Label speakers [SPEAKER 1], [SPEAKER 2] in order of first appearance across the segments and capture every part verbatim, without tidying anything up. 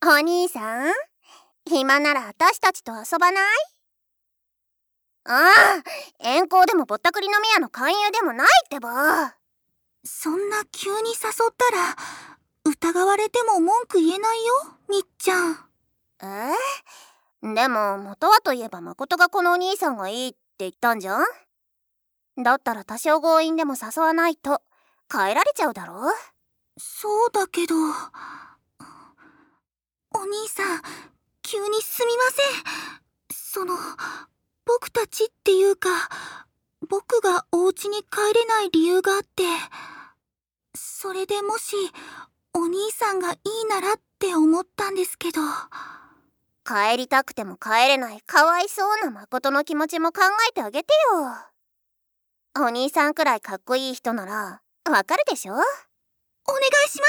[SPEAKER 1] お兄さん、暇なら私たちと遊ばない？ああ、遠行でもぼったくり飲み屋の勧誘でもないってば。
[SPEAKER 2] そんな急に誘ったら疑われても文句言えないよ、みっちゃん。
[SPEAKER 1] えー、でも元はといえば誠がこのお兄さんがいいって言ったんじゃん。だったら多少強引でも誘わないと帰られちゃうだろ。
[SPEAKER 2] そうだけど、お兄さん、急にすみません。その、僕たちっていうか、僕がお家に帰れない理由があって、それでもしお兄さんがいいならって思ったんですけど。
[SPEAKER 1] 帰りたくても帰れないかわいそうな誠の気持ちも考えてあげてよ。お兄さんくらいかっこいい人ならわかるでしょ。お願
[SPEAKER 2] いします。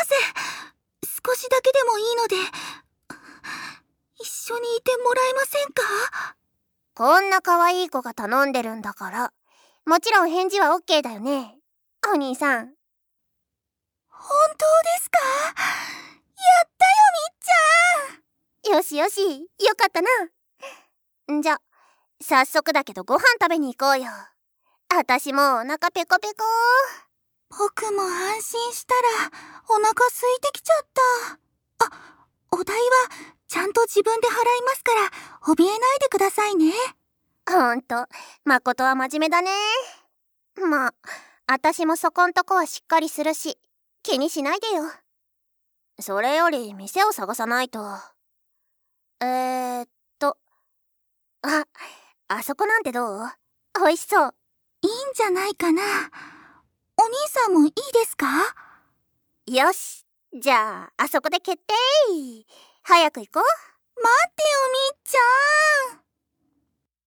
[SPEAKER 2] 少しだけでもいいので一緒にいてもらえませんか？
[SPEAKER 1] こんな可愛い子が頼んでるんだから、もちろん返事は オーケー だよね、お兄さん。
[SPEAKER 2] 本当ですか？やったよ、みっちゃん。
[SPEAKER 1] よしよし、よかったな。んじゃ、早速だけどご飯食べに行こうよ。あたしもお腹ペコペコ。
[SPEAKER 2] 僕も安心したらお腹空いてきちゃった。あ、お代はちゃんと自分で払いますから怯えないでくださいね。
[SPEAKER 1] ほんと、誠は真面目だね。まあ、あたしもそこんとこはしっかりするし、気にしないでよ。それより店を探さないと。えーっと、あ、あそこなんてどう？美味しそう。
[SPEAKER 2] いいんじゃないかな。お兄さんもいいですか？
[SPEAKER 1] よし、じゃああそこで決定。早く行こう。
[SPEAKER 2] 待ってよ、みっちゃん。